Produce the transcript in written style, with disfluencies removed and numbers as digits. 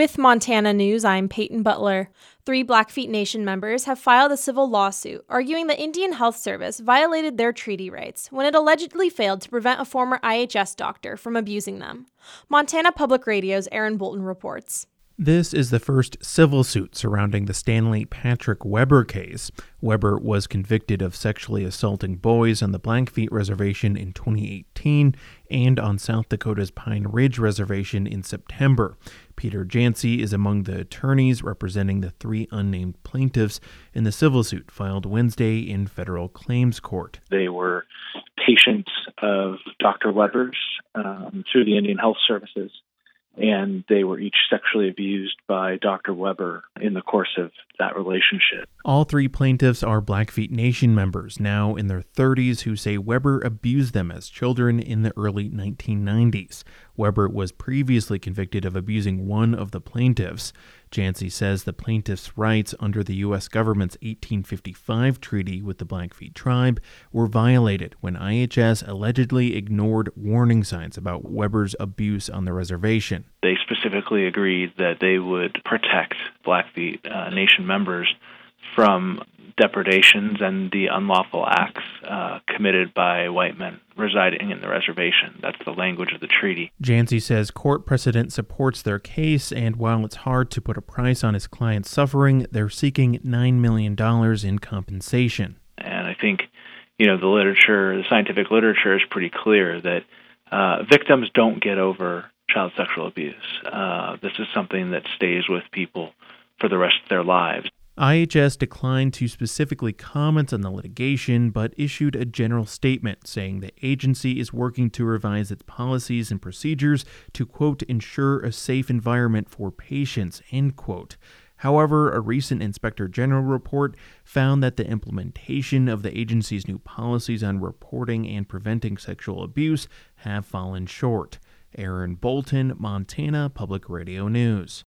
With Montana News, I'm Peyton Butler. 3 Blackfeet Nation members have filed a civil lawsuit arguing the Indian Health Service violated their treaty rights when it allegedly failed to prevent a former IHS doctor from abusing them. Montana Public Radio's Aaron Bolton reports. This is the first civil suit surrounding the Stanley Patrick Weber case. Weber was convicted of sexually assaulting boys on the Blackfeet Reservation in 2018 and on South Dakota's Pine Ridge Reservation in September. Peter Jancy is among the attorneys representing the 3 unnamed plaintiffs in the civil suit filed Wednesday in federal claims court. They were patients of Dr. Weber's through the Indian Health Services, and they were each sexually abused by Dr. Weber in the course of that relationship. All 3 plaintiffs are Blackfeet Nation members, now in their 30s, who say Weber abused them as children in the early 1990s. Weber was previously convicted of abusing one of the plaintiffs. Jancy says the plaintiffs' rights under the U.S. government's 1855 treaty with the Blackfeet tribe were violated when IHS allegedly ignored warning signs about Weber's abuse on the reservation. They specifically agreed that they would protect Blackfeet Nation members from depredations and the unlawful acts committed by white men residing in the reservation. That's the language of the treaty. Jancy says court precedent supports their case, and while it's hard to put a price on his client's suffering, they're seeking $9 million in compensation. And I think, the scientific literature is pretty clear that victims don't get over child sexual abuse. This is something that stays with people for the rest of their lives. IHS declined to specifically comment on the litigation, but issued a general statement saying the agency is working to revise its policies and procedures to, quote, ensure a safe environment for patients, end quote. However, a recent Inspector General report found that the implementation of the agency's new policies on reporting and preventing sexual abuse have fallen short. Aaron Bolton, Montana Public Radio News.